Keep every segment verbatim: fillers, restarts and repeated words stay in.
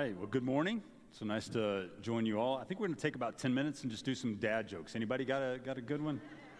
right, well, good morning. So nice to join you all. I think we're going to take about ten minutes and just do some dad jokes. Anybody got a got a good one?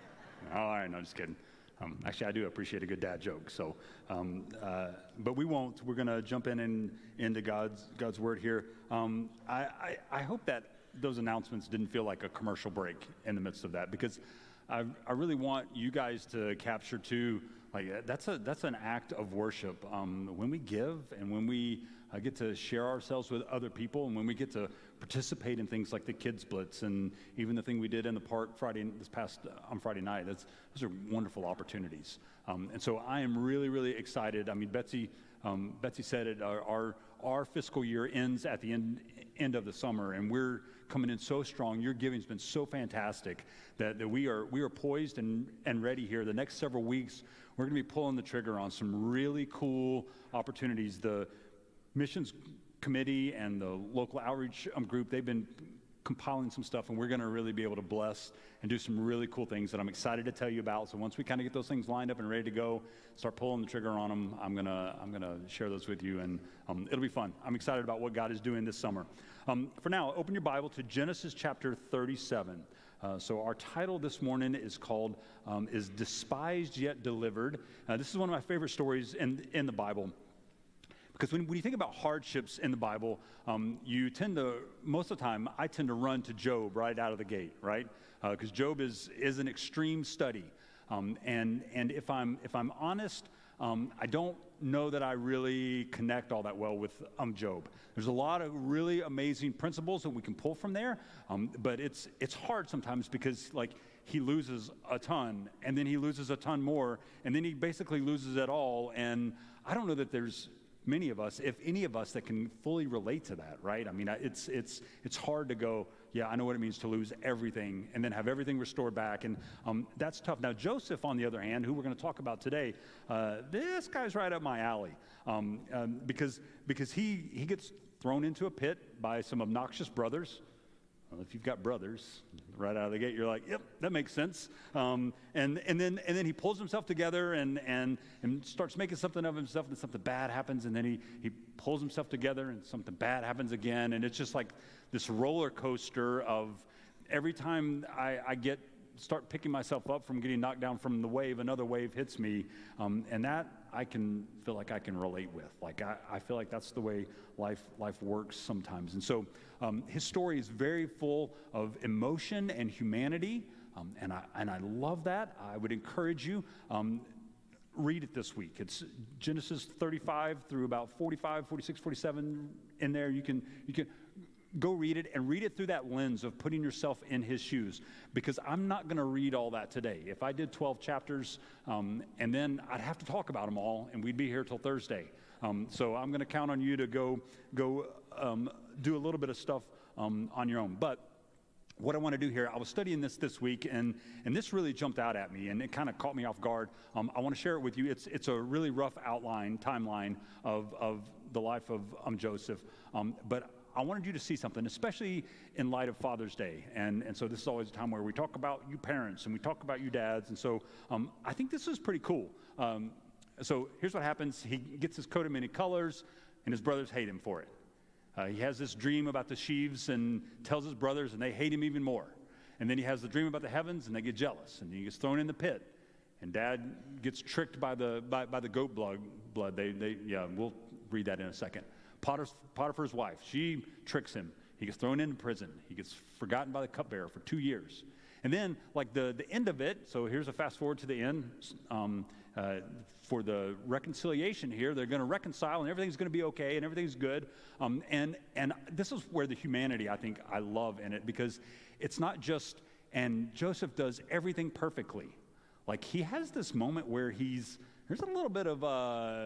All right, no, just kidding. Um, actually, I do appreciate a good dad joke. So, um, uh, but we won't. We're going to jump in and into God's God's word here. Um, I, I I hope that those announcements didn't feel like a commercial break in the midst of that, because I I really want you guys to capture too. Like that's a that's an act of worship. Um, when we give and when we uh, get to share ourselves with other people, and when we get to participate in things like the Kids Blitz and even the thing we did in the park Friday this past uh, on Friday night. That's those are wonderful opportunities. Um, and so I am really really excited. I mean, Betsy um, Betsy said it. Our, our our fiscal year ends at the end end of the summer, and we're coming in so strong. Your giving's been so fantastic that, that we are we are poised and and ready here. The next several weeks, we're going to be pulling the trigger on some really cool opportunities. The missions committee and the local outreach um, group, they've been compiling some stuff, and we're going to really be able to bless and do some really cool things that I'm excited to tell you about. So once we kind of get those things lined up and ready to go, start pulling the trigger on them, I'm gonna I'm gonna share those with you, and um, it'll be fun. I'm excited about what God is doing this summer. Um, for now, open your Bible to Genesis chapter thirty-seven. Uh, so our title this morning is called um, "Is Despised Yet Delivered." Uh, this is one of my favorite stories in in the Bible. Because when, when you think about hardships in the Bible, um, you tend to, most of the time, I tend to run to Job right out of the gate, right? Because uh, Job is is an extreme study, um, and and if I'm if I'm honest, um, I don't know that I really connect all that well with um, Job. There's a lot of really amazing principles that we can pull from there, um, but it's it's hard sometimes because like he loses a ton, and then he loses a ton more, and then he basically loses it all, and I don't know that there's many of us, if any of us, that can fully relate to that, right? I mean, it's it's it's hard to go, yeah, I know what it means to lose everything and then have everything restored back, and um, that's tough. Now, Joseph, on the other hand, who we're going to talk about today, uh, this guy's right up my alley, um, um, because because he he gets thrown into a pit by some obnoxious brothers. Well, if you've got brothers, right out of the gate, you're like, yep, that makes sense. Um, and and then and then he pulls himself together and and and starts making something of himself, and something bad happens, and then he he pulls himself together, and something bad happens again, and it's just like this roller coaster of every time I, I get start picking myself up from getting knocked down from the wave, another wave hits me, um, and that I can feel like I can relate with. Like I, I feel like that's the way life life works sometimes. And so um, his story is very full of emotion and humanity, um, and I and I love that. I would encourage you. Um, read it this week. It's Genesis thirty-five through about forty-five, forty-six, forty-seven in there. You can you can go read it, and read it through that lens of putting yourself in his shoes, because I'm not going to read all that today. If I did twelve chapters, um, and then I'd have to talk about them all, and we'd be here till Thursday. Um, so I'm going to count on you to go go um, do a little bit of stuff um, on your own. But what I want to do here, I was studying this this week, and and this really jumped out at me, and it kind of caught me off guard. Um, I want to share it with you. It's it's a really rough outline, timeline of of the life of um, Joseph, um, but I wanted you to see something, especially in light of Father's Day. And, and so this is always a time where we talk about you parents and we talk about you dads. And so um, I think this is pretty cool. Um, so here's what happens. He gets his coat of many colors, and his brothers hate him for it. Uh, he has this dream about the sheaves and tells his brothers, and they hate him even more. And then he has the dream about the heavens, and they get jealous. And he gets thrown in the pit. And Dad gets tricked by the, by, by the goat blood. blood. They, they, yeah, we'll read that in a second. Potiphar's wife, she tricks him. He gets thrown into prison. He gets forgotten by the cupbearer for two years. And then, like the, the end of it, so here's a fast forward to the end. Um, uh, for the reconciliation here, they're going to reconcile, and everything's going to be okay, and everything's good. Um, and, and this is where the humanity, I think, I love in it, because it's not just, and Joseph does everything perfectly. Like, he has this moment where he's, there's a little bit of, uh,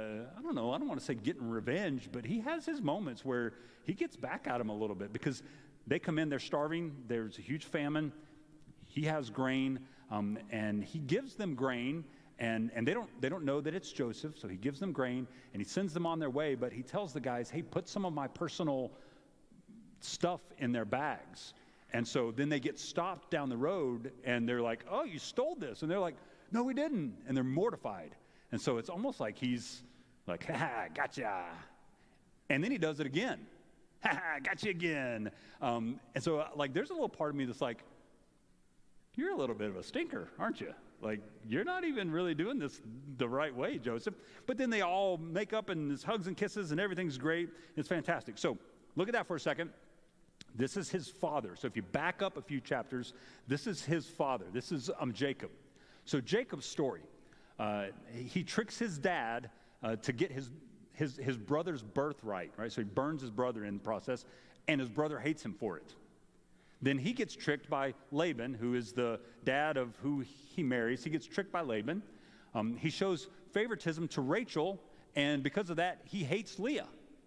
I don't know, I don't want to say getting revenge, but he has his moments where he gets back at him a little bit, because they come in, they're starving, there's a huge famine, he has grain, um, and he gives them grain, and, and they don't they don't know that it's Joseph, so he gives them grain, and he sends them on their way, but he tells the guys, hey, put some of my personal stuff in their bags. And so then they get stopped down the road, and they're like, oh, you stole this, and they're like, no, we didn't, and they're mortified. And so it's almost like he's like, ha, gotcha. And then he does it again. Ha ha, got you again. Um, and so, uh, like, there's a little part of me that's like, you're a little bit of a stinker, aren't you? Like, you're not even really doing this the right way, Joseph. But then they all make up and there's hugs and kisses and everything's great. It's fantastic. So look at that for a second. This is his father. So if you back up a few chapters, this is his father. This is um, Jacob. So Jacob's story, uh, he tricks his dad uh, to get his, his, his brother's birthright, right? So he burns his brother in the process, and his brother hates him for it. Then he gets tricked by Laban, who is the dad of who he marries. He gets tricked by Laban. Um, he shows favoritism to Rachel, and because of that, he hates Leah.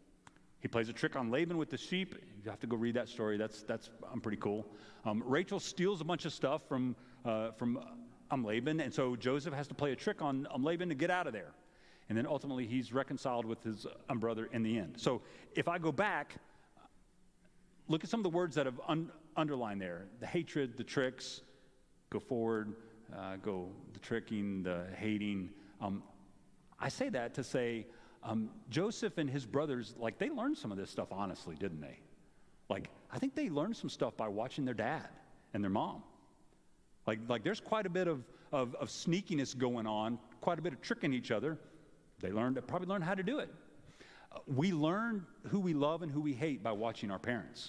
He plays a trick on Laban with the sheep. You have to go read that story. That's that's um, pretty cool. Um, Rachel steals a bunch of stuff from uh, from um, Laban, and so Joseph has to play a trick on um, Laban to get out of there. And then ultimately, he's reconciled with his um, brother in the end. So if I go back, look at some of the words that have un- underlined there. The hatred, the tricks, go forward, uh, go the tricking, the hating. Um, I say that to say um, Joseph and his brothers, like they learned some of this stuff honestly, didn't they? Like, I think they learned some stuff by watching their dad and their mom. Like, like there's quite a bit of, of, of sneakiness going on, quite a bit of tricking each other. They learned, probably learned how to do it. Uh, we learn who we love and who we hate by watching our parents.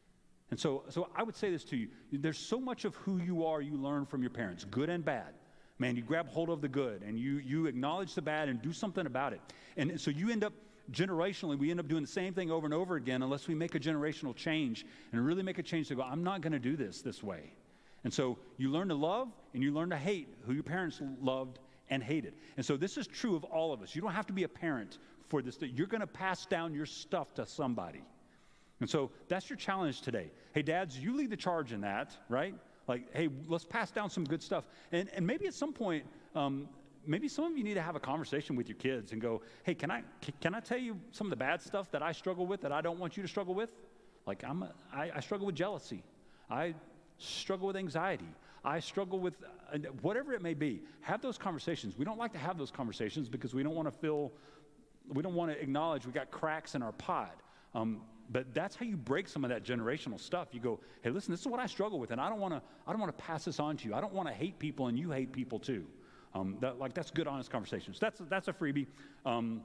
And so, so I would say this to you. There's so much of who you are you learn from your parents, good and bad. Man, you grab hold of the good, and you, you acknowledge the bad and do something about it. And so you end up, generationally, we end up doing the same thing over and over again unless we make a generational change and really make a change to go, I'm not going to do this this way. And so you learn to love and you learn to hate who your parents loved and hated. And so this is true of all of us. You don't have to be a parent for this. You're going to pass down your stuff to somebody. And so that's your challenge today. Hey, dads, you lead the charge in that, right? Like, hey, let's pass down some good stuff. And, and maybe at some point, um, maybe some of you need to have a conversation with your kids and go, hey, can I, can I tell you some of the bad stuff that I struggle with that I don't want you to struggle with? Like, I'm a, I, I struggle with jealousy. I struggle with anxiety. I struggle with uh, whatever it may be. Have those conversations. We don't like to have those conversations because we don't want to feel, we don't want to acknowledge we got cracks in our pod. Um, But that's how you break some of that generational stuff. You go, hey, listen, this is what I struggle with, and I don't want to. I don't want to pass this on to you. I don't want to hate people, and you hate people too. Um, that, like that's good, honest conversations. That's that's a freebie. Um,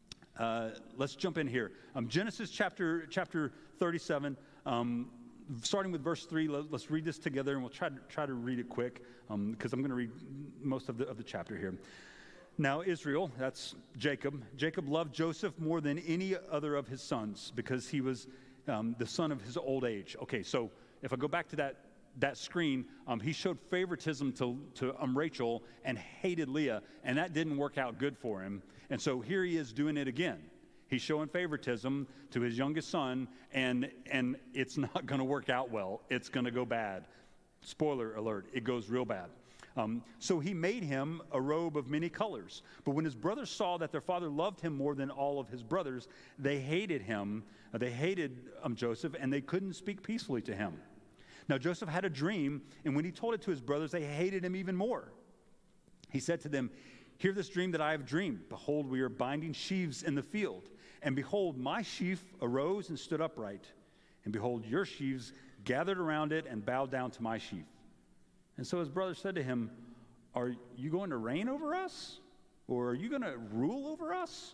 uh, let's jump in here. Um, Genesis chapter chapter thirty-seven, um, starting with verse three. Let, let's read this together, and we'll try to try to read it quick because um, I'm going to read most of the of the chapter here. Now Israel, that's Jacob, Jacob loved Joseph more than any other of his sons because he was um, the son of his old age. Okay, so if I go back to that, that screen, um, he showed favoritism to, to um, Rachel and hated Leah, and that didn't work out good for him. And so here he is doing it again. He's showing favoritism to his youngest son, and, and it's not going to work out well. It's going to go bad. Spoiler alert, it goes real bad. Um, so he made him a robe of many colors. But when his brothers saw that their father loved him more than all of his brothers, they hated him. Uh, they hated um, Joseph, and they couldn't speak peacefully to him. Now Joseph had a dream, and when he told it to his brothers, they hated him even more. He said to them, hear this dream that I have dreamed. Behold, we are binding sheaves in the field. And behold, my sheaf arose and stood upright. And behold, your sheaves gathered around it and bowed down to my sheaf. And so his brother said to him, are you going to reign over us? Or are you going to rule over us?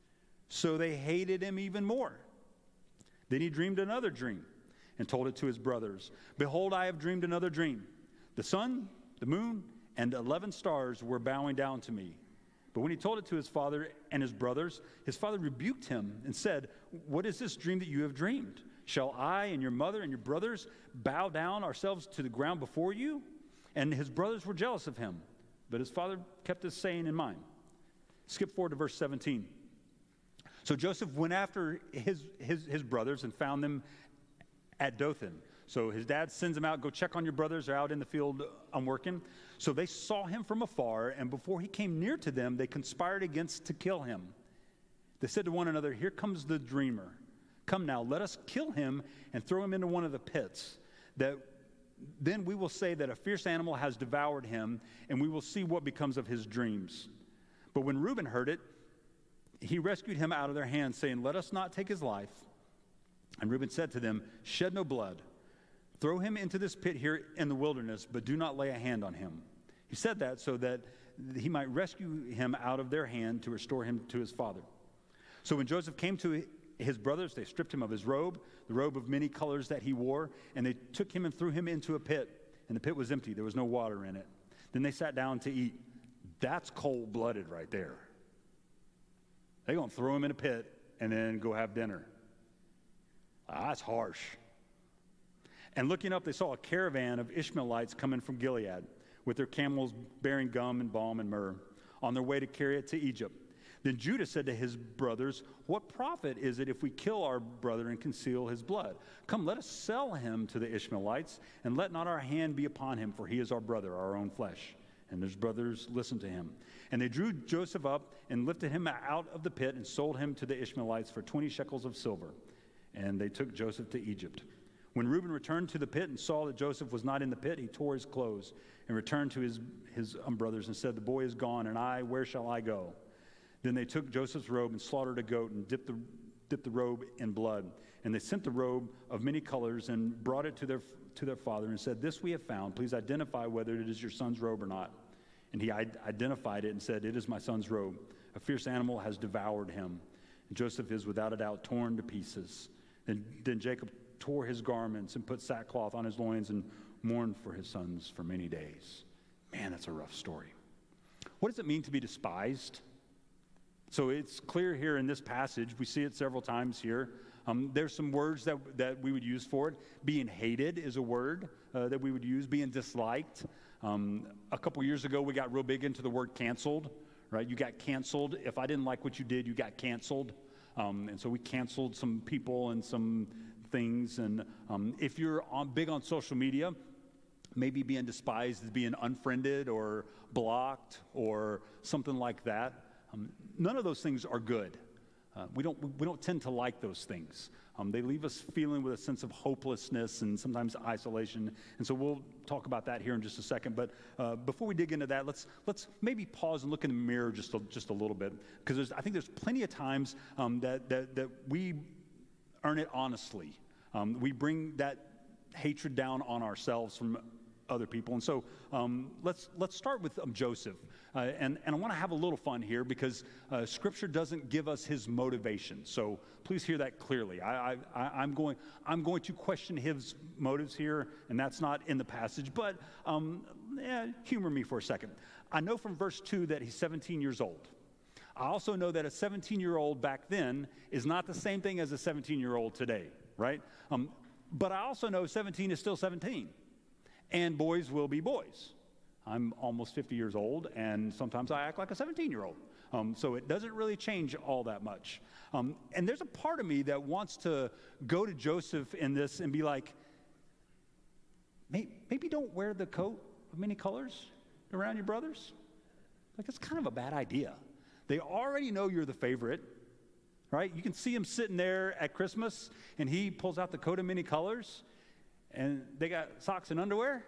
So they hated him even more. Then he dreamed another dream and told it to his brothers. Behold, I have dreamed another dream. The sun, the moon, and eleven stars were bowing down to me. But when he told it to his father and his brothers, his father rebuked him and said, what is this dream that you have dreamed? Shall I and your mother and your brothers bow down ourselves to the ground before you? And his brothers were jealous of him, but his father kept this saying in mind. Skip forward to verse seventeen. So Joseph went after his, his, his brothers and found them at Dothan. So his dad sends him out, go check on your brothers, they're out in the field um, working. So they saw him from afar, and before he came near to them, they conspired against to kill him. They said to one another, here comes the dreamer. Come now, let us kill him and throw him into one of the pits, that then we will say that a fierce animal has devoured him, and we will see what becomes of his dreams. But when Reuben heard it, he rescued him out of their hands, saying, let us not take his life. And Reuben said to them, shed no blood. Throw him into this pit here in the wilderness, but do not lay a hand on him. He said that so that he might rescue him out of their hand to restore him to his father. So when Joseph came to his brothers, they stripped him of his robe, the robe of many colors that he wore, and they took him and threw him into a pit. And the pit was empty. There was no water in it. Then they sat down to eat. That's cold-blooded right there. They're going to throw him in a pit and then go have dinner. Ah, that's harsh. And looking up, they saw a caravan of Ishmaelites coming from Gilead with their camels bearing gum and balm and myrrh on their way to carry it to Egypt. Then Judah said to his brothers, what profit is it if we kill our brother and conceal his blood? Come, let us sell him to the Ishmaelites, and let not our hand be upon him, for he is our brother, our own flesh. And his brothers listened to him. And they drew Joseph up and lifted him out of the pit and sold him to the Ishmaelites for twenty shekels of silver. And they took Joseph to Egypt. When Reuben returned to the pit and saw that Joseph was not in the pit, he tore his clothes and returned to his, his um, brothers and said, the boy is gone, and I, where shall I go? Then they took Joseph's robe and slaughtered a goat and dipped the, dipped the robe in blood. And they sent the robe of many colors and brought it to their, to their father and said, this we have found. Please identify whether it is your son's robe or not. And he identified it and said, it is my son's robe. A fierce animal has devoured him. And Joseph is without a doubt torn to pieces. And then Jacob tore his garments and put sackcloth on his loins and mourned for his sons for many days. Man, that's a rough story. What does it mean to be despised? So it's clear here in this passage, we see it several times here. Um, there's some words that, that we would use for it. Being hated is a word uh, that we would use. Being disliked. Um, a couple years ago, we got real big into the word canceled, right? You got canceled. If I didn't like what you did, you got canceled. Um, and so we canceled some people and some things. And um, if you're on, big on social media, maybe being despised is being unfriended or blocked or something like that. Um, none of those things are good. Uh, we don't we don't tend to like those things. Um, they leave us feeling with a sense of hopelessness and sometimes isolation. And so we'll talk about that here in just a second. But uh, before we dig into that, let's let's maybe pause and look in the mirror just a, just a little bit, because I think there's plenty of times um, that, that that we earn it honestly. Um, we bring that hatred down on ourselves from other people. And so um, let's let's start with um, Joseph. Uh, and, and I want to have a little fun here because uh, Scripture doesn't give us his motivation. So please hear that clearly. I, I, I'm, going, I'm going to question his motives here, and that's not in the passage. But um, yeah, humor me for a second. I know from verse two that he's seventeen years old. I also know that a seventeen-year-old back then is not the same thing as a seventeen-year-old today, right? Um, but I also know seventeen is still seventeen, and boys will be boys. I'm almost fifty years old, and sometimes I act like a seventeen-year-old. Um, so it doesn't really change all that much. Um, and there's a part of me that wants to go to Joseph in this and be like, maybe, maybe don't wear the coat of many colors around your brothers. Like, that's kind of a bad idea. They already know you're the favorite, right? You can see him sitting there at Christmas, and he pulls out the coat of many colors, and they got socks and underwear.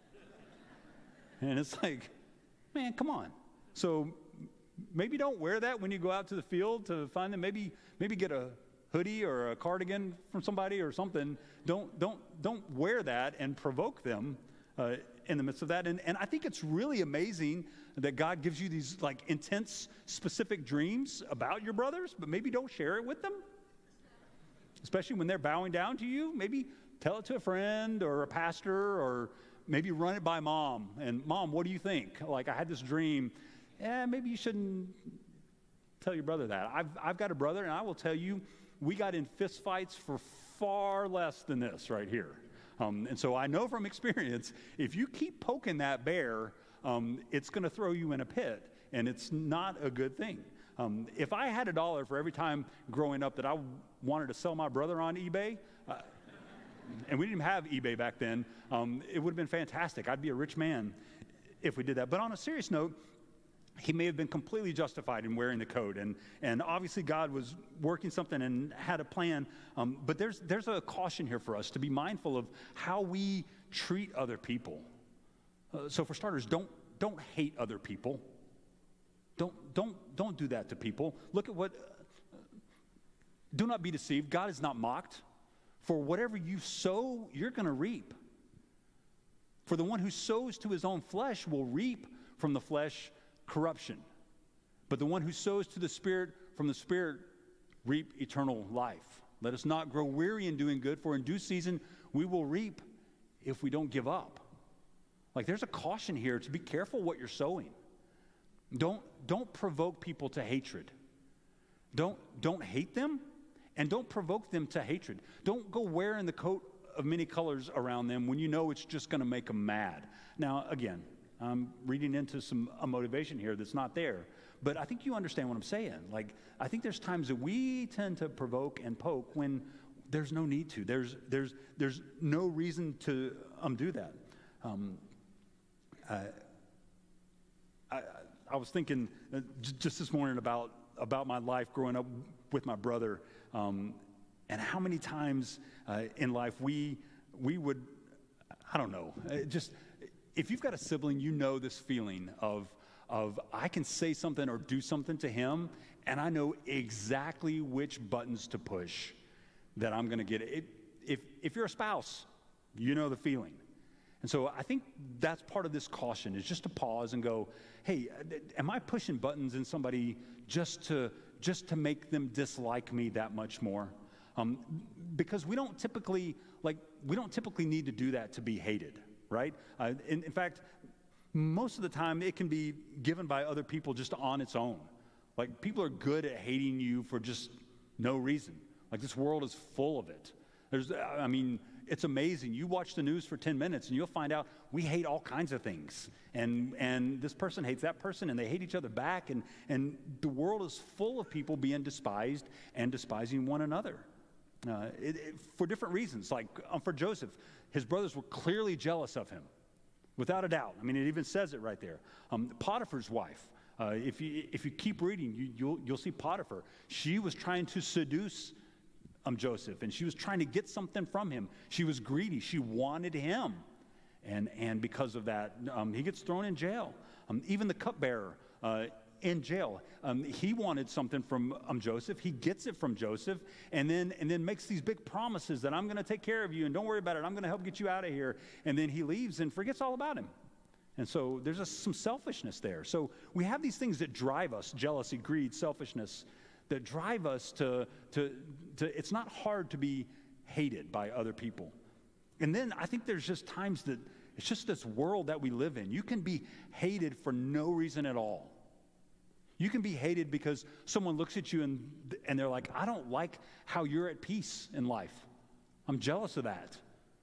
And it's like, man, come on. So maybe don't wear that when you go out to the field to find them. Maybe maybe get a hoodie or a cardigan from somebody or something. Don't don't don't wear that and provoke them uh, in the midst of that. And and I think it's really amazing that God gives you these like intense, specific dreams about your brothers, but maybe don't share it with them. Especially when they're bowing down to you. Maybe tell it to a friend or a pastor, or maybe run it by mom. And mom, what do you think? Like, I had this dream. Yeah, maybe you shouldn't tell your brother that. I've, I've got a brother, and I will tell you, we got in fist fights for far less than this right here. Um, and so I know from experience, if you keep poking that bear, um, it's going to throw you in a pit, and it's not a good thing. Um, if I had a dollar for every time growing up that I wanted to sell my brother on eBay, uh, and we didn't have eBay back then, um, it would have been fantastic. I'd be a rich man if we did that. But on a serious note, he may have been completely justified in wearing the coat. And, and obviously God was working something and had a plan. Um, but there's, there's a caution here for us to be mindful of how we treat other people. Uh, so for starters, don't, don't hate other people. Don't, don't, don't do that to people. Look at what, uh, do not be deceived. God is not mocked. For whatever you sow, you're going to reap. For the one who sows to his own flesh will reap from the flesh corruption. But the one who sows to the Spirit, from the Spirit, reap eternal life. Let us not grow weary in doing good, for in due season we will reap if we don't give up. Like, there's a caution here to be careful what you're sowing. Don't, don't provoke people to hatred. Don't, don't hate them, and don't provoke them to hatred. Don't go wearing the coat of many colors around them when you know it's just going to make them mad. Now, again, I'm reading into some a motivation here that's not there, but I think you understand what I'm saying. Like, I think there's times that we tend to provoke and poke when there's no need to. There's there's there's no reason to um do that. Um, I, I I was thinking uh, j- just this morning about about my life growing up with my brother, um, and how many times uh, in life we we would, I don't know, uh, just if you've got a sibling, you know this feeling of of I can say something or do something to him, and I know exactly which buttons to push that I'm going to get it. If if you're a spouse, you know the feeling. And so I think that's part of this caution, is just to pause and go, hey, am I pushing buttons in somebody just to just to make them dislike me that much more? Um, because we don't typically, like, we don't typically need to do that to be hated, right? Uh, in, in fact, most of the time it can be given by other people just on its own. Like, people are good at hating you for just no reason. Like, this world is full of it. There's, I mean, it's amazing. You watch the news for ten minutes and you'll find out we hate all kinds of things. And and this person hates that person, and they hate each other back. And, and the world is full of people being despised and despising one another uh, it, it, for different reasons. Like um, for Joseph, his brothers were clearly jealous of him, without a doubt. I mean, it even says it right there. Um, Potiphar's wife, uh, if you if you keep reading, you, you'll, you'll see Potiphar. She was trying to seduce Um, Joseph, and she was trying to get something from him. She was greedy. She wanted him. And and because of that, um, he gets thrown in jail. Um, even the cupbearer uh, in jail, um, he wanted something from um, Joseph. He gets it from Joseph, and then and then makes these big promises that I'm going to take care of you, and don't worry about it. I'm going to help get you out of here. And then he leaves and forgets all about him. And so there's a, some selfishness there. So we have these things that drive us: jealousy, greed, selfishness, that drive us to, to, to, it's not hard to be hated by other people. And then I think there's just times that it's just this world that we live in. You can be hated for no reason at all. You can be hated because someone looks at you and, and they're like, I don't like how you're at peace in life. I'm jealous of that.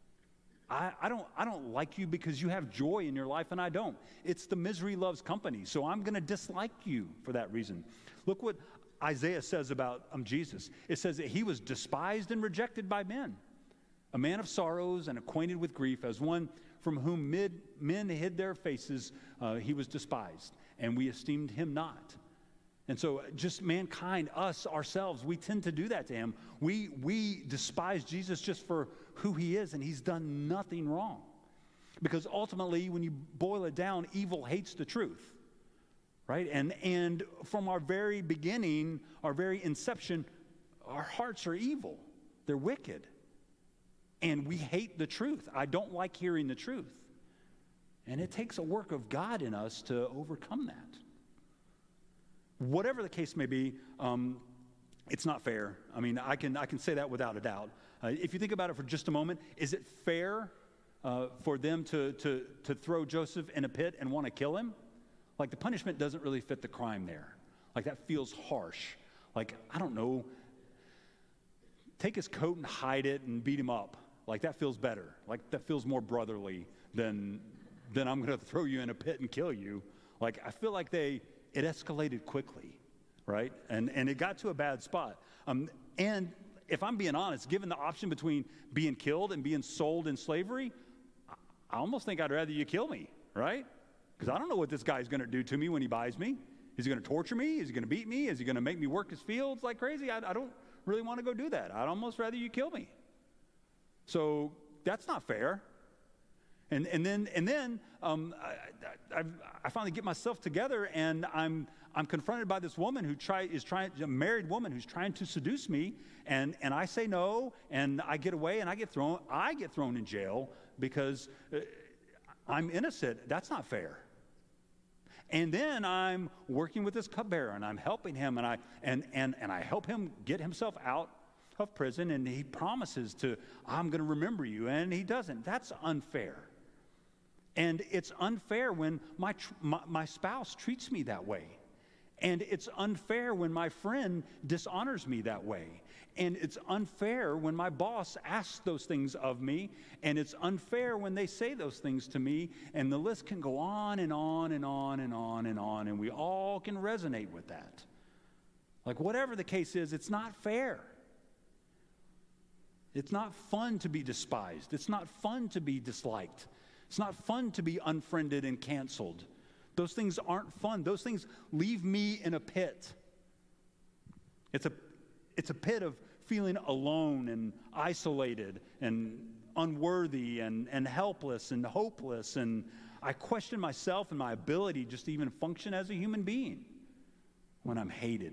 I, I don't I don't like you because you have joy in your life and I don't. It's the misery loves company, so I'm going to dislike you for that reason. Look what Isaiah says about um, Jesus. It says that he was despised and rejected by men, a man of sorrows and acquainted with grief, as one from whom mid, men hid their faces. Uh, he was despised, and we esteemed him not. And so just mankind, us, ourselves, we tend to do that to him. We, we despise Jesus just for who he is, and he's done nothing wrong. Because ultimately, when you boil it down, evil hates the truth. Right? And, and from our very beginning, our very inception, our hearts are evil. They're wicked. And we hate the truth. I don't like hearing the truth. And it takes a work of God in us to overcome that. Whatever the case may be, um, it's not fair. I mean, I can, I can say that without a doubt. Uh, if you think about it for just a moment, is it fair uh, for them to, to, to throw Joseph in a pit and want to kill him? Like, the punishment doesn't really fit the crime there. Like, that feels harsh. Like, I don't know, take his coat and hide it and beat him up. Like, that feels better. Like, that feels more brotherly than, than I'm going to throw you in a pit and kill you. Like, I feel like they, it escalated quickly, right? And, and it got to a bad spot. Um, and if I'm being honest, given the option between being killed and being sold in slavery, I almost think I'd rather you kill me, right? Because I don't know what this guy's going to do to me when he buys me. Is he going to torture me? Is he going to beat me? Is he going to make me work his fields like crazy? I, I don't really want to go do that. I'd almost rather you kill me. So that's not fair. And, and then, and then um, I, I, I finally get myself together, and I'm, I'm confronted by this woman who try, is trying, a married woman who's trying to seduce me, and, and I say no, and I get away, and I get thrown, I get thrown in jail because uh, I'm innocent. That's not fair. And then I'm working with this cupbearer, and I'm helping him, and I, and, and, and I help him get himself out of prison, and he promises to, I'm going to remember you, and he doesn't. That's unfair. And it's unfair when my, tr- my, my spouse treats me that way. And it's unfair when my friend dishonors me that way. And it's unfair when my boss asks those things of me. And it's unfair when they say those things to me. And the list can go on and on and on and on and on. And we all can resonate with that. Like, whatever the case is, it's not fair. It's not fun to be despised. It's not fun to be disliked. It's not fun to be unfriended and canceled. Those things aren't fun. Those things leave me in a pit. It's a, it's a pit of feeling alone and isolated and unworthy and, and helpless and hopeless. And I question myself and my ability just to even function as a human being when I'm hated.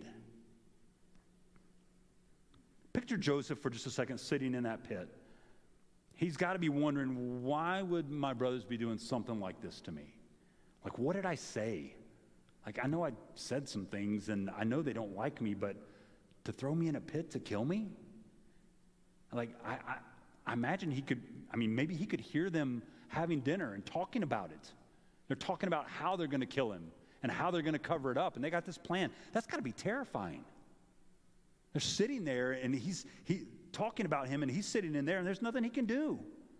Picture Joseph for just a second sitting in that pit. He's got to be wondering, why would my brothers be doing something like this to me? Like, what did I say? Like, I know I said some things, and I know they don't like me, but to throw me in a pit to kill me? Like, I, I, I imagine he could, I mean, maybe he could hear them having dinner and talking about it. They're talking about how they're going to kill him and how they're going to cover it up, and they got this plan. That's got to be terrifying. They're sitting there, and he's he talking about him, and he's sitting in there, and there's nothing he can do.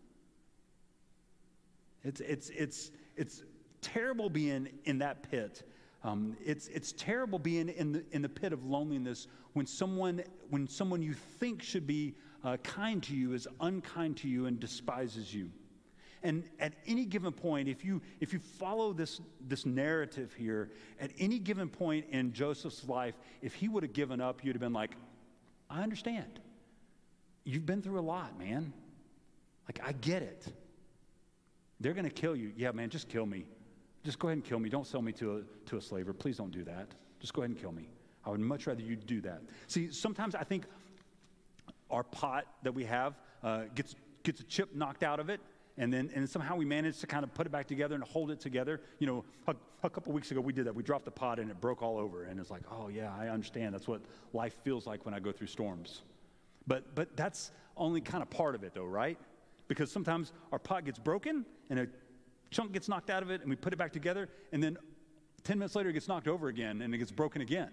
It's it's it's it's terrible being in that pit. Um, it's it's terrible being in the in the pit of loneliness when someone when someone you think should be uh, kind to you is unkind to you and despises you. And at any given point, if you if you follow this this narrative here, at any given point in Joseph's life, if he would have given up, you'd have been like, I understand. You've been through a lot, man. Like, I get it. They're going to kill you. Yeah, man, just kill me. Just go ahead and kill me. Don't sell me to a, to a slaver. Please don't do that. Just go ahead and kill me. I would much rather you do that. See, sometimes I think our pot that we have uh, gets gets a chip knocked out of it, and then and somehow we manage to kind of put it back together and hold it together. You know, a, a couple weeks ago we did that. We dropped the pot and it broke all over, and it's like, oh yeah, I understand. That's what life feels like when I go through storms. But but that's only kind of part of it, though, right? Because sometimes our pot gets broken and a chunk gets knocked out of it, and we put it back together, and then ten minutes later it gets knocked over again and it gets broken again.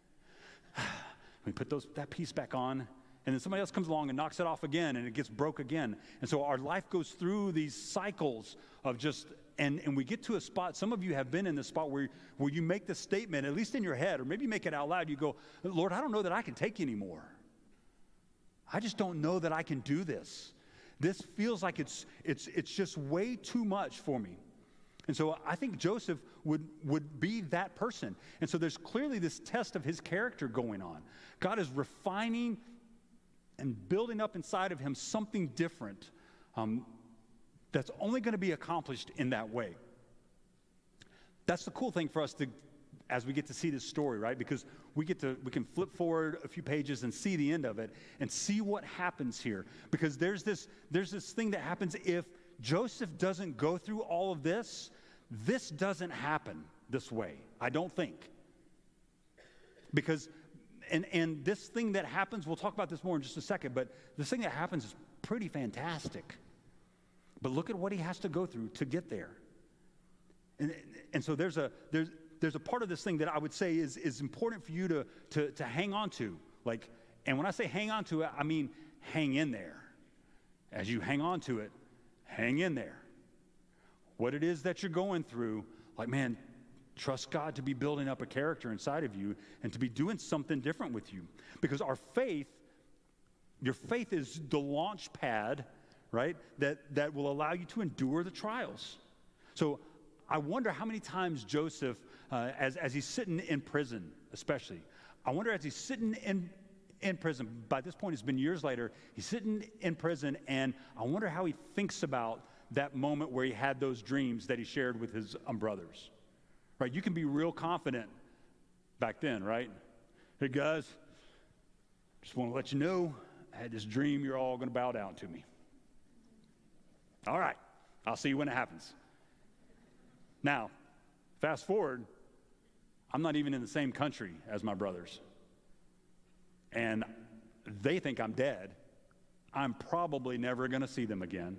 We put those that piece back on, and then somebody else comes along and knocks it off again, and it gets broke again. And so our life goes through these cycles of just, and, and we get to a spot, some of you have been in this spot where, where you make the statement, at least in your head, or maybe you make it out loud, you go, Lord, I don't know that I can take anymore. I just don't know that I can do this. This feels like it's it's it's just way too much for me. And so I think Joseph would, would be that person. And so there's clearly this test of his character going on. God is refining and building up inside of him something different um, that's only going to be accomplished in that way. That's the cool thing for us to, as we get to see this story, right? Because we get to, we can flip forward a few pages and see the end of it and see what happens here. Because there's this, there's this thing that happens if Joseph doesn't go through all of this, this doesn't happen this way, I don't think. Because, and, and this thing that happens, we'll talk about this more in just a second, but this thing that happens is pretty fantastic. But look at what he has to go through to get there. And, and so there's a, there's, there's a part of this thing that I would say is, is important for you to, to, to hang on to. Like, and when I say hang on to it, I mean hang in there. As you hang on to it, hang in there. What it is that you're going through, like, man, trust God to be building up a character inside of you and to be doing something different with you. Because our faith, your faith is the launch pad, right, that, that will allow you to endure the trials. So I wonder how many times Joseph, uh, as, as he's sitting in prison especially, I wonder as he's sitting in, in prison, by this point it's been years later, he's sitting in prison, and I wonder how he thinks about that moment where he had those dreams that he shared with his um, brothers. Right? You can be real confident back then, right? Hey, guys, just want to let you know, I had this dream, you're all going to bow down to me. All right, I'll see you when it happens. Now, fast forward, I'm not even in the same country as my brothers. And they think I'm dead. I'm probably never going to see them again.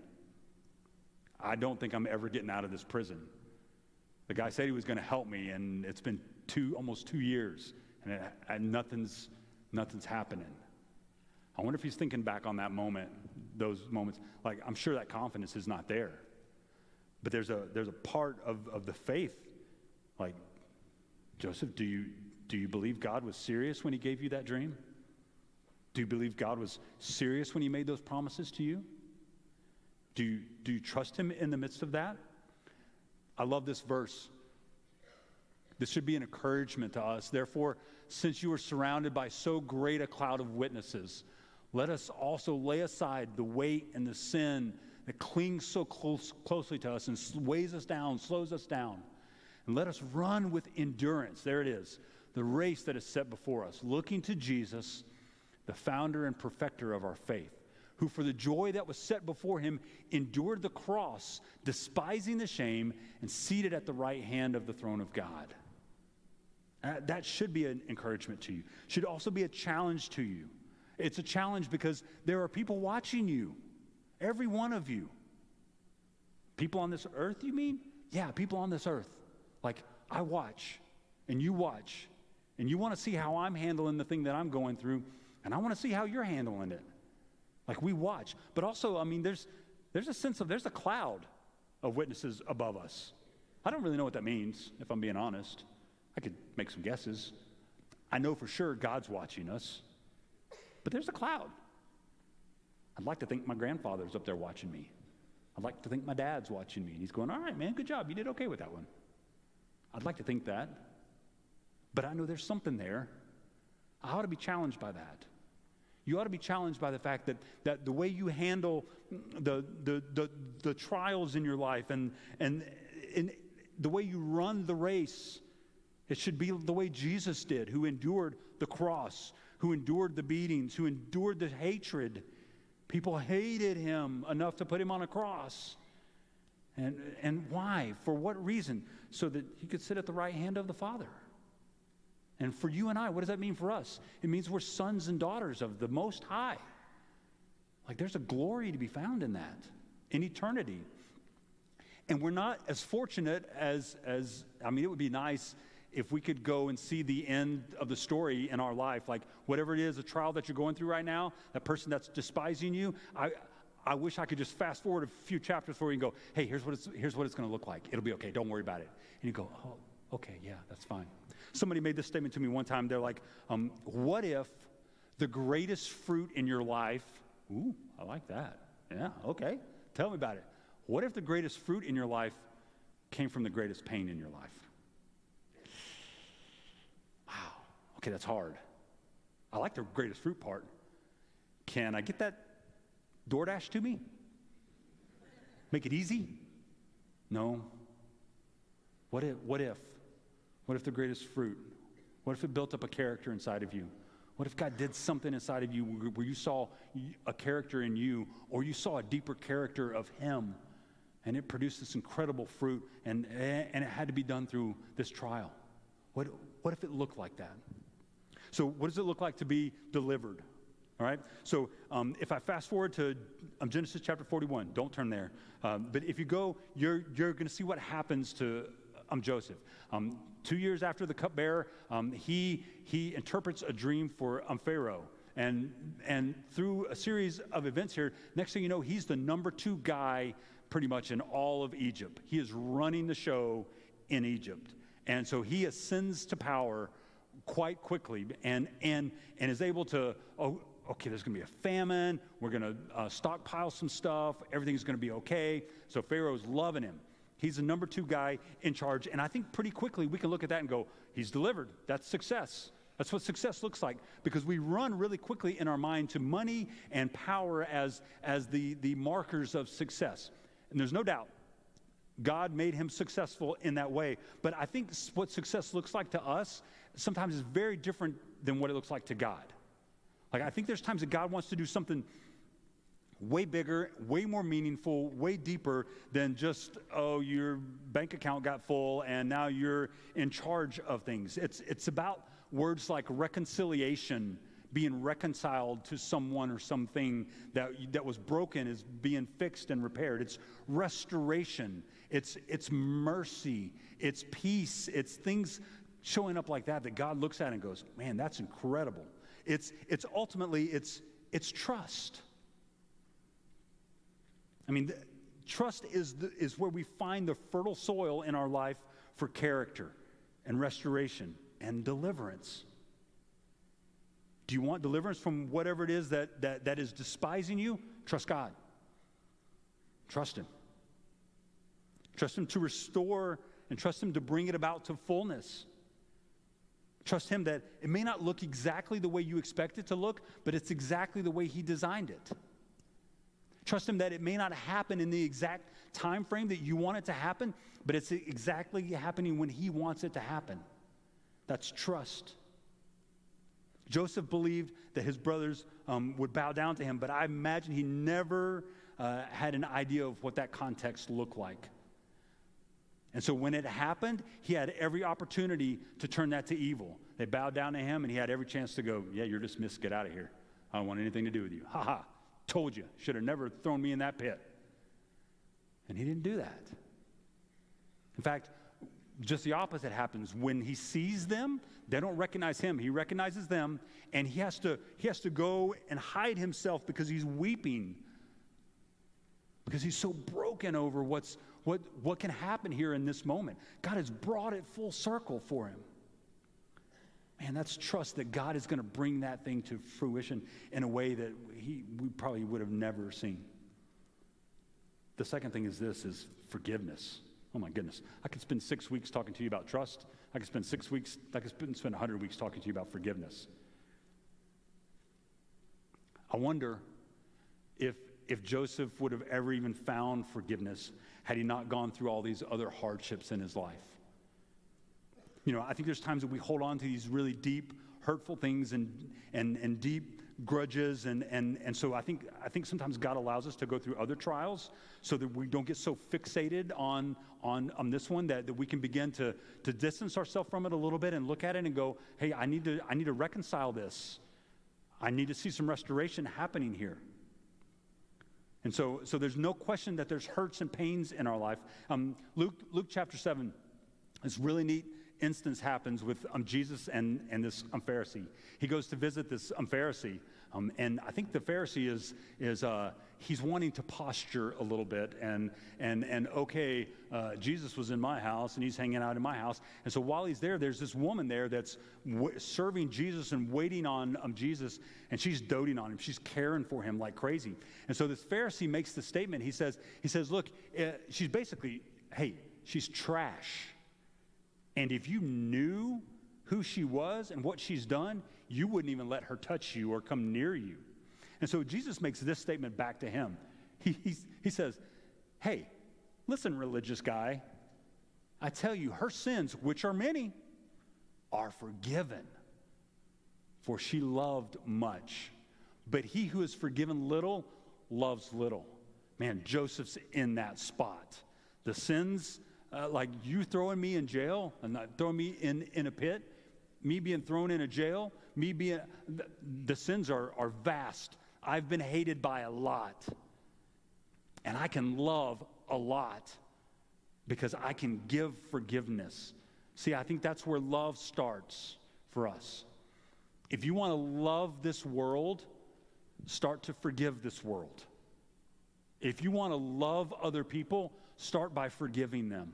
I don't think I'm ever getting out of this prison. The guy said he was going to help me, and it's been two, almost two years, and, it, and nothing's, nothing's happening. I wonder if he's thinking back on that moment, those moments. Like, I'm sure that confidence is not there. But there's a, there's a part of, of the faith. Like, Joseph, do you, do you believe God was serious when he gave you that dream? Do you believe God was serious when he made those promises to you? Do you, do you trust him in the midst of that? I love this verse. This should be an encouragement to us. Therefore, since you are surrounded by so great a cloud of witnesses, let us also lay aside the weight and the sin that clings so close, closely to us and weighs us down, slows us down. And let us run with endurance, there it is, the race that is set before us, looking to Jesus, the founder and perfecter of our faith, who for the joy that was set before him endured the cross, despising the shame, and seated at the right hand of the throne of God. Uh, that should be an encouragement to you. Should also be a challenge to you. It's a challenge because there are people watching you, every one of you. People on this earth, you mean? Yeah, people on this earth. Like, I watch, and you watch, and you want to see how I'm handling the thing that I'm going through, and I want to see how you're handling it. Like, we watch. But also, I mean, there's there's a sense of, there's a cloud of witnesses above us. I don't really know what that means, if I'm being honest. I could make some guesses. I know for sure God's watching us. But there's a cloud. I'd like to think my grandfather's up there watching me. I'd like to think my dad's watching me. And he's going, all right, man, good job. You did okay with that one. I'd like to think that. But I know there's something there. I ought to be challenged by that. You ought to be challenged by the fact that, that the way you handle the, the, the, the trials in your life and, and, and the way you run the race, it should be the way Jesus did, who endured the cross, who endured the beatings, who endured the hatred. People hated him enough to put him on a cross. And, and why? For what reason? So that he could sit at the right hand of the Father. And for you and I, what does that mean for us? It means we're sons and daughters of the Most High. Like, there's a glory to be found in that, in eternity. And we're not as fortunate as, as I mean, it would be nice if we could go and see the end of the story in our life. Like, whatever it is, a trial that you're going through right now, that person that's despising you, I, I wish I could just fast forward a few chapters for you and go, hey, here's what it's, here's what it's going to look like. It'll be okay. Don't worry about it. And you go, oh, okay, yeah, that's fine. Somebody made this statement to me one time. They're like, um, what if the greatest fruit in your life, ooh, I like that. Yeah, okay. Tell me about it. What if the greatest fruit in your life came from the greatest pain in your life? Wow. Okay, that's hard. I like the greatest fruit part. Can I get that DoorDash to me? Make it easy? No. What if, what if? What if the greatest fruit? What if it built up a character inside of you? What if God did something inside of you where you saw a character in you, or you saw a deeper character of him, and it produced this incredible fruit, and, and it had to be done through this trial? What, what if it looked like that? So what does it look like to be delivered? All right? So um, if I fast forward to um, Genesis chapter forty-one, don't turn there. Um, but if you go, you're, you're going to see what happens to um, Joseph. Um, two years after the cupbearer, um, he, he interprets a dream for um, Pharaoh. And, and through a series of events here, next thing you know, he's the number two guy pretty much in all of Egypt. He is running the show in Egypt. And so he ascends to power quite quickly and, and, and is able to, oh, okay, there's going to be a famine. We're going to uh, stockpile some stuff. Everything's going to be okay. So Pharaoh's loving him. He's the number two guy in charge. And I think pretty quickly we can look at that and go, he's delivered. That's success. That's what success looks like, because we run really quickly in our mind to money and power as, as the, the markers of success. And there's no doubt God made him successful in that way. But I think what success looks like to us sometimes is very different than what it looks like to God. Like, I think there's times that God wants to do something way bigger, way more meaningful, way deeper than just, oh, your bank account got full and now you're in charge of things. It's, it's about words like reconciliation, being reconciled to someone or something that, that was broken is being fixed and repaired. It's restoration. It's, it's mercy. It's peace. It's things showing up like that that God looks at and goes, man, that's incredible. It's, it's ultimately, it's, it's trust. I mean, the, trust is, the, is where we find the fertile soil in our life for character and restoration and deliverance. Do you want deliverance from whatever it is that, that, that is despising you? Trust God. Trust him. Trust him to restore and trust him to bring it about to fullness. Trust him that it may not look exactly the way you expect it to look, but it's exactly the way he designed it. Trust him that it may not happen in the exact time frame that you want it to happen, but it's exactly happening when he wants it to happen. That's trust. Joseph believed that his brothers um, would bow down to him, but I imagine he never uh, had an idea of what that context looked like. And so when it happened, he had every opportunity to turn that to evil. They bowed down to him, and he had every chance to go, yeah, you're dismissed. Get out of here. I don't want anything to do with you. Ha ha. Told you. Should have never thrown me in that pit. And he didn't do that. In fact, just the opposite happens. When he sees them, they don't recognize him. He recognizes them, and he has to, he has to go and hide himself because he's weeping. Because he's so broken over what's, what, what can happen here in this moment. God has brought it full circle for him. Man, that's trust that God is going to bring that thing to fruition in a way that he, we probably would have never seen. The second thing is this, is forgiveness. Oh my goodness. I could spend six weeks talking to you about trust. I could spend six weeks, I could spend, spend one hundred weeks talking to you about forgiveness. I wonder if, if Joseph would have ever even found forgiveness had he not gone through all these other hardships in his life. You know, I think there's times that we hold on to these really deep, hurtful things and and and deep grudges, and and and so I think I think sometimes God allows us to go through other trials so that we don't get so fixated on on on this one that, that we can begin to to distance ourselves from it a little bit and look at it and go, hey, I need to I need to reconcile this. I need to see some restoration happening here. And so so there's no question that there's hurts and pains in our life. Um, Luke Luke chapter seven is really neat. Instance happens with um, Jesus and, and this um, Pharisee. He goes to visit this um, Pharisee, um, and I think the Pharisee is is uh, he's wanting to posture a little bit, and and and okay, uh, Jesus was in my house, and he's hanging out in my house, and so while he's there, there's this woman there that's w- serving Jesus and waiting on um, Jesus, and she's doting on him, she's caring for him like crazy, and so this Pharisee makes the statement. He says he says, look, uh, she's basically, hey, she's trash. And if you knew who she was and what she's done, you wouldn't even let her touch you or come near you. And so Jesus makes this statement back to him. He, he, he says, hey, listen, religious guy, I tell you, her sins, which are many, are forgiven. For she loved much. But he who is forgiven little loves little. Man, Joseph's in that spot. The sins... Uh, like you throwing me in jail and not throwing me in, in a pit, me being thrown in a jail, me being, the, the sins are, are vast. I've been hated by a lot. And I can love a lot because I can give forgiveness. See, I think that's where love starts for us. If you want to love this world, start to forgive this world. If you want to love other people, start by forgiving them.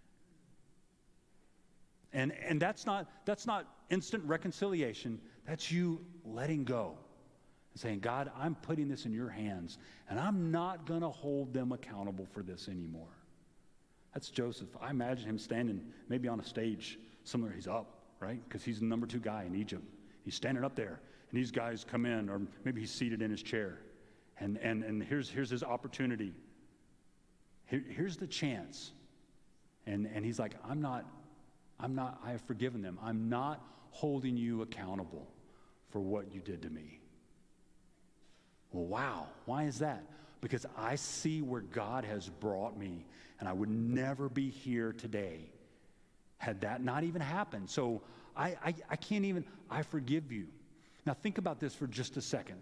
And and that's not that's not instant reconciliation. That's you letting go and saying, God, I'm putting this in your hands, and I'm not going to hold them accountable for this anymore. That's Joseph. I imagine him standing maybe on a stage somewhere. He's up, right? Because he's the number two guy in Egypt. He's standing up there, and these guys come in, or maybe he's seated in his chair. And and and here's here's his opportunity. Here, here's the chance. And, and he's like, I'm not, I'm not, I have forgiven them. I'm not holding you accountable for what you did to me. Well, wow. Why is that? Because I see where God has brought me, and I would never be here today had that not even happened. So I, I, I can't even, I forgive you. Now think about this for just a second.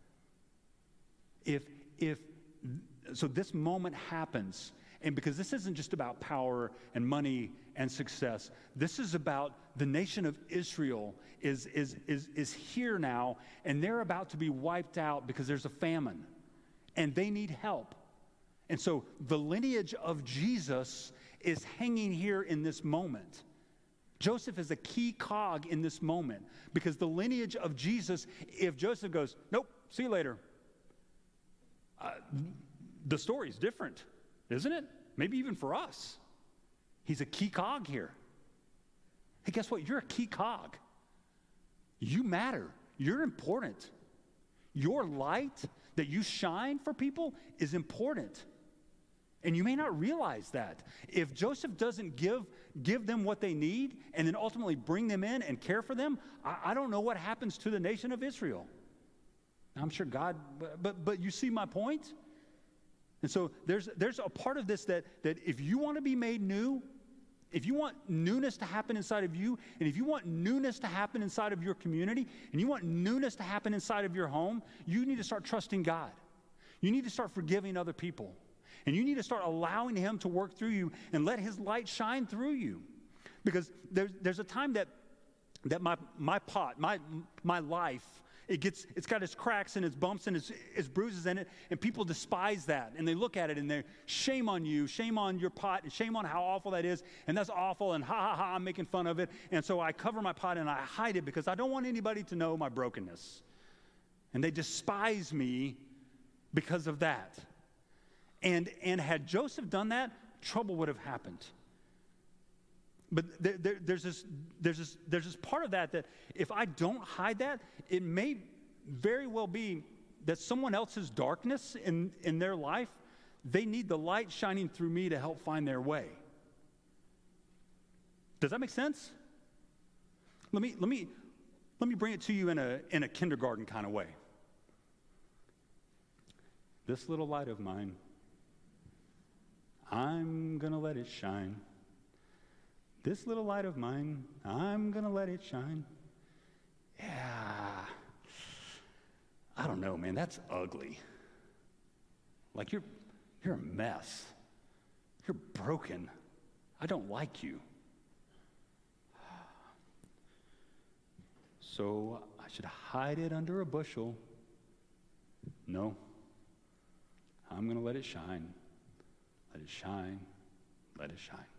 If, if, so this moment happens, and because this isn't just about power and money and success, this is about the nation of Israel is, is, is, is here now, and they're about to be wiped out because there's a famine, and they need help. And so the lineage of Jesus is hanging here in this moment. Joseph is a key cog in this moment because the lineage of Jesus, if Joseph goes, nope, see you later, uh, the story's different, isn't it? Maybe even for us. He's a key cog here. Hey, guess what? You're a key cog. You matter. You're important. Your light that you shine for people is important. And you may not realize that. If Joseph doesn't give, give them what they need and then ultimately bring them in and care for them, I, I don't know what happens to the nation of Israel. I'm sure God, but, but, but you see my point? And so there's, there's a part of this that, that if you want to be made new, if you want newness to happen inside of you, and if you want newness to happen inside of your community, and you want newness to happen inside of your home, you need to start trusting God. You need to start forgiving other people. And you need to start allowing him to work through you and let his light shine through you. Because there's, there's a time that, that my, my pot, my, my life, it gets, it's got its cracks and its bumps and its, its bruises in it, and people despise that. And they look at it and they're, shame on you, shame on your pot, and shame on how awful that is, and that's awful, and ha, ha, ha, I'm making fun of it. And so I cover my pot and I hide it because I don't want anybody to know my brokenness. And they despise me because of that. And, and had Joseph done that, trouble would have happened. But there, there, there's, this, there's, this, there's this part of that that if I don't hide that, it may very well be that someone else's darkness in, in their life, they need the light shining through me to help find their way. Does that make sense? Let me, let me, let me bring it to you in a, in a kindergarten kind of way. This little light of mine, I'm going to let it shine. This little light of mine, I'm going to let it shine. Yeah. I don't know, man. That's ugly. Like you're, you're a mess. You're broken. I don't like you. So I should hide it under a bushel. No. I'm going to let it shine. Let it shine. Let it shine.